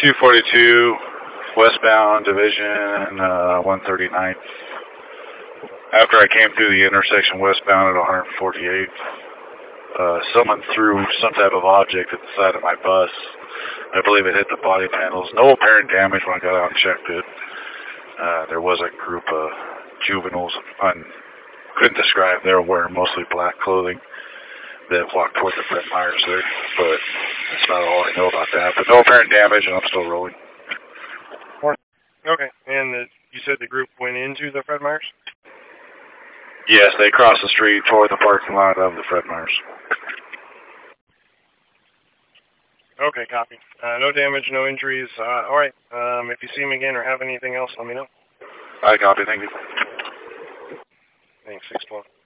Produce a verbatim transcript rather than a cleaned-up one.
two forty-two, westbound division, uh, one thirty-ninth. After I came through the intersection westbound at one forty-eighth, uh, someone threw some type of object at the side of my bus. I believe it hit the body panels. No apparent damage when I got out and checked it. Uh, there was a group of juveniles, I couldn't describe, they were wearing mostly black clothing that walked toward the Fred Meyers there, but that's about all I know about that. But no apparent damage, and I'm still rolling. Okay, and the, you said the group went into the Fred Meyers? Yes, they crossed the street toward the parking lot of the Fred Meyers. Okay, copy. Uh, no damage, no injuries. Uh, all right. Um, if you see me again or have anything else, let me know. I copy. Thank you. Thanks. six twelve.